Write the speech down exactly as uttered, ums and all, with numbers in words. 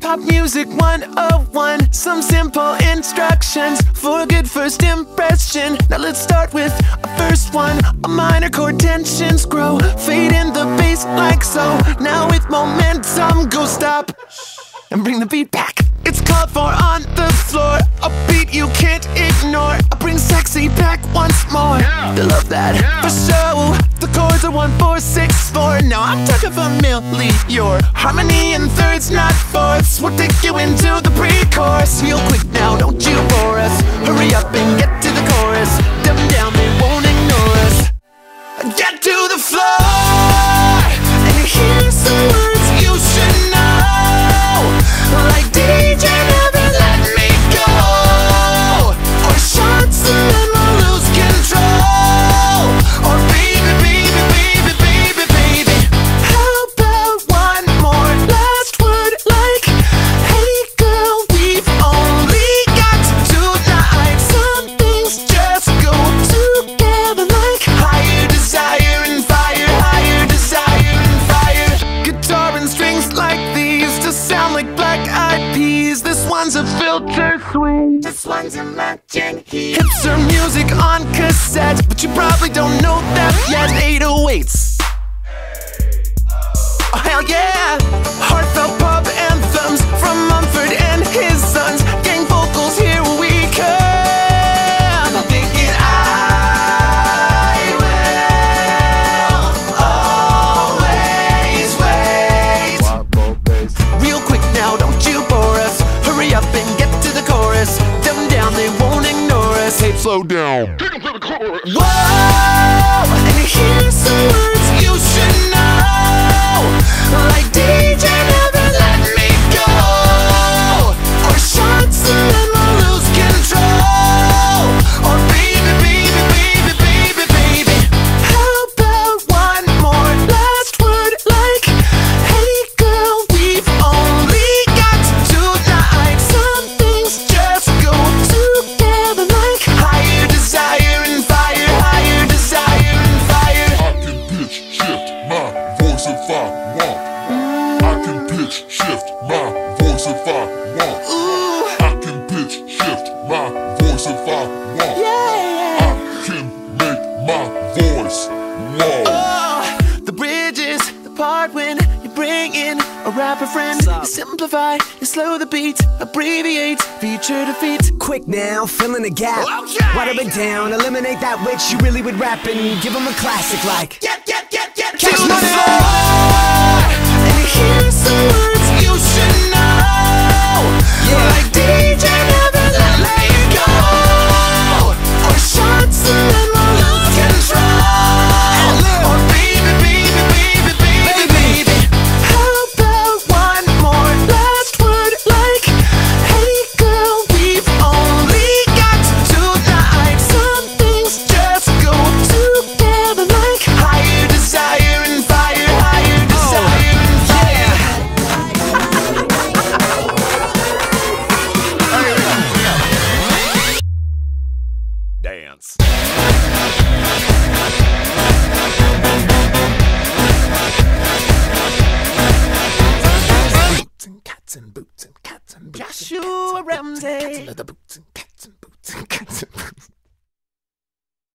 Pop music one oh one, some simple instructions for a good first impression. Now let's start with a first one. A minor chord tensions grow, fade in the bass like so. Now with momentum, go stop and bring the beat back. It's called for on the floor, a beat you can't ignore. I bring sexy back once more. Yeah. They love that. Yeah. For show, the chords are one, four, six, four. Now I'm talking familiar. Harmony in thirds, not fourths. We'll take you into the pre-chorus. Real quick now, don't you bore us. Hurry up and get to the chorus. Them down, they won't ignore us. Get to the floor, and here's some words you should know. Like D J, never let me go. Or shots and then we'll lose control. Or baby, baby, baby, baby, baby. How about one more last word like, hey girl, we've only got tonight. Some things just go together like higher desire and fire, higher desire and fire. Guitar and strings like these to sound like black-eyed peas. This one's a filter swing, this one's a matching heat. Hipster music on cassette, but you probably don't know that yet. eight oh eights. Oh hell yeah! Heartfelt pop anthems from Mumford and his sons. Gang vocals, here we come. Thinking I will always wait. Real quick now, don't you bore us. Hurry up and get to the chorus. Them down, they won't ignore us. Hey, Slow down. Take 'em to the chorus. whoa! And here's some words you should know. Like D J, never let me go. Or shots and then we'll lose control. Or baby, baby, baby, baby, baby. How about one more last word like, hey girl, we've only got tonight. Some things just go together like higher desire and fire, higher desire and fire. I can pitch shift my voice if I want. I can pitch shift my voice if I want. Ooh, I can pitch shift my voice if I want. yeah. I can make my voice low. Oh, the bridges, the part when you bring in a rapper friend. You simplify, you slow the beat, abbreviate, feature to feet. Quick now, fill in the gap. Okay. Water it down, eliminate that which you really would rap and give them a classic like. Get, get, get, get to Catch the money. floor. And here's some words you should know. Yeah. Like D J, never let me go. Or shots and then we'll lose control. Or baby, baby, baby, baby, baby. How about one more last word like, hey girl, we've only got tonight. Some things just go together like higher desire and fire, higher desire and fire. Dance. Boots and cats and boots and cats and boots. Joshua Ramsey. The boots and cats.